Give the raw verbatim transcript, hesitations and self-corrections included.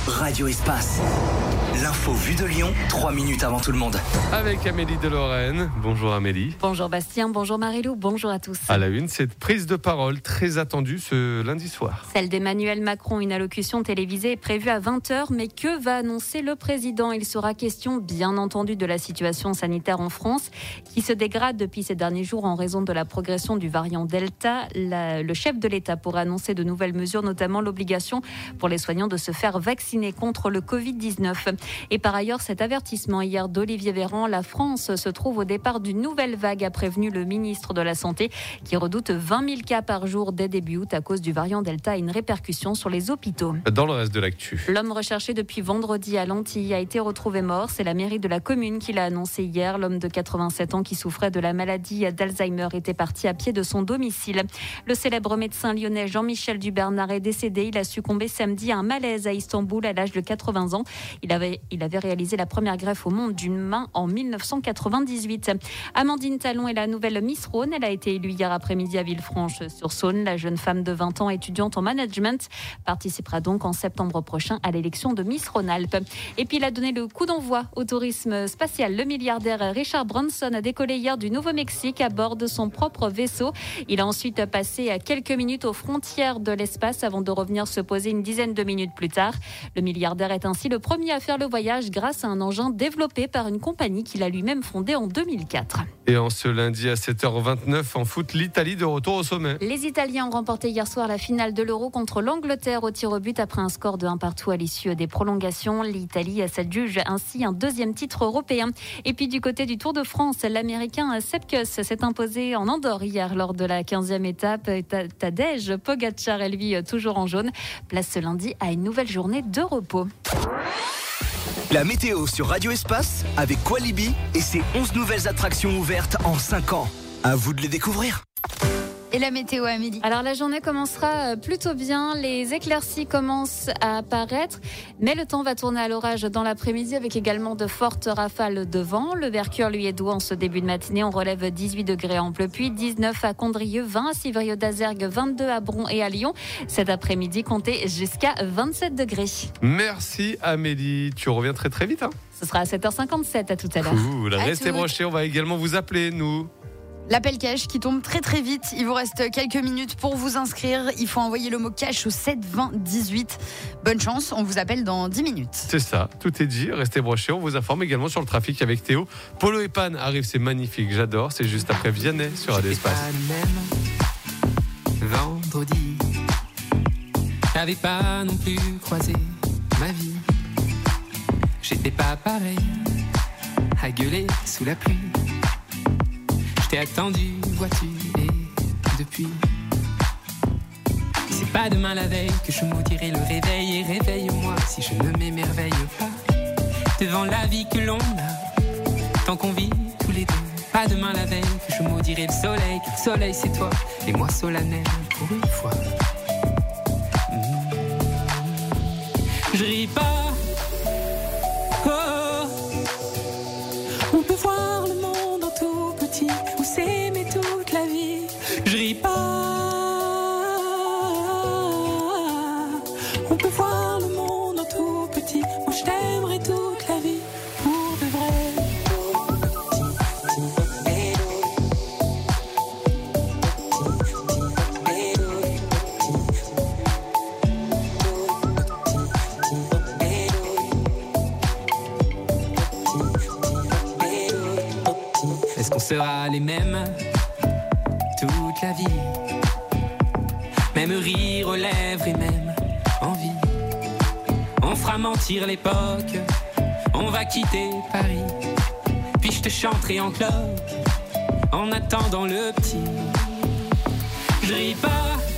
Radio Espace. L'info vue de Lyon, trois minutes avant tout le monde. Avec Amélie de Lorraine. Bonjour Amélie. Bonjour Bastien, bonjour Marilou, bonjour à tous. À la une, cette prise de parole très attendue ce lundi soir. Celle d'Emmanuel Macron, une allocution télévisée est prévue à vingt heures, mais que va annoncer le président ? Il sera question, bien entendu, de la situation sanitaire en France, qui se dégrade depuis ces derniers jours en raison de la progression du variant Delta. La, le chef de l'État pourrait annoncer de nouvelles mesures, notamment l'obligation pour les soignants de se faire vacciner contre le covid dix-neuf. Et par ailleurs, cet avertissement hier d'Olivier Véran, la France se trouve au départ d'une nouvelle vague, a prévenu le ministre de la Santé, qui redoute vingt mille cas par jour dès début août à cause du variant Delta et une répercussion sur les hôpitaux. Dans le reste de l'actu. L'homme recherché depuis vendredi à Lantilly a été retrouvé mort. C'est la mairie de la commune qui l'a annoncé hier. L'homme de quatre-vingt-sept ans qui souffrait de la maladie d'Alzheimer était parti à pied de son domicile. Le célèbre médecin lyonnais Jean-Michel Dubernard est décédé. Il a succombé samedi à un malaise à Istanbul à l'âge de quatre-vingts ans. Il avait Il avait réalisé la première greffe au monde d'une main en dix-neuf cent quatre-vingt-dix-huit. Amandine Talon est la nouvelle Miss Rhône. Elle a été élue hier après-midi à Villefranche-sur-Saône. La jeune femme de vingt ans, étudiante en management, participera donc en septembre prochain à l'élection de Miss Rhône-Alpes. Et puis il a donné le coup d'envoi au tourisme spatial. Le milliardaire Richard Branson a décollé hier du Nouveau-Mexique à bord de son propre vaisseau. Il a ensuite passé quelques minutes aux frontières de l'espace avant de revenir se poser une dizaine de minutes plus tard. Le milliardaire est ainsi le premier à faire le voyage grâce à un engin développé par une compagnie qu'il a lui-même fondée en deux mille quatre. Et en ce lundi à sept heures vingt-neuf, en foot, l'Italie de retour au sommet. Les Italiens ont remporté hier soir la finale de l'Euro contre l'Angleterre au tir au but après un score de un partout à l'issue des prolongations. L'Italie s'adjuge ainsi un deuxième titre européen. Et puis du côté du Tour de France, l'Américain Sepp Kuss s'est imposé en Andorre hier lors de la quinzième étape. Tadej Pogacar est lui toujours en jaune. Place ce lundi à une nouvelle journée de repos. La météo sur Radio Espace avec Qualibi et ses onze nouvelles attractions ouvertes en cinq ans. À vous de les découvrir. Et la météo, Amélie? Alors la journée commencera plutôt bien, les éclaircies commencent à apparaître, mais le temps va tourner à l'orage dans l'après-midi avec également de fortes rafales de vent. Le mercure lui est doux en ce début de matinée, on relève dix-huit degrés à Amplepuis, dix-neuf à Condrieu, vingt à Civrieux-d'Azergues, vingt-deux à Bron et à Lyon. Cet après-midi, comptez jusqu'à vingt-sept degrés. Merci Amélie, tu reviens très très vite. Hein. Ce sera à sept heures cinquante-sept, à tout à l'heure. Cool, restez brochés, on va également vous appeler nous. L'appel cash qui tombe très très vite. Il vous reste quelques minutes pour vous inscrire. Il faut envoyer le mot cash au sept vingt dix-huit. Bonne chance, on vous appelle dans dix minutes. C'est ça, tout est dit. Restez brochés. On vous informe également sur le trafic avec Théo. Polo et Pan arrive, c'est magnifique, j'adore. C'est juste après Vianney sur Radio Espace. Même vendredi, t'avais pas non plus croisé ma vie. J'étais pas pareil à gueuler sous la pluie. T'es attendu, vois-tu, et depuis c'est pas demain la veille que je maudirai le réveil. Et réveille-moi si je ne m'émerveille pas devant la vie que l'on a, tant qu'on vit tous les deux. Pas demain la veille que je maudirai le soleil, car le soleil c'est toi, et moi solennel pour une fois. Mmh. Je ris pas, oh, on peut voir le monde en tout petit, ou s'aimer toute la vie. Je ris pas, on peut voir le monde en tout petit. Moi je t'aimerai toute la vie, pour de vrai. Est-ce qu'on sera les mêmes toute la vie? Même rire aux lèvres et même envie. On fera mentir l'époque, on va quitter Paris. Puis je te chanterai en club en attendant le petit. Je ris pas,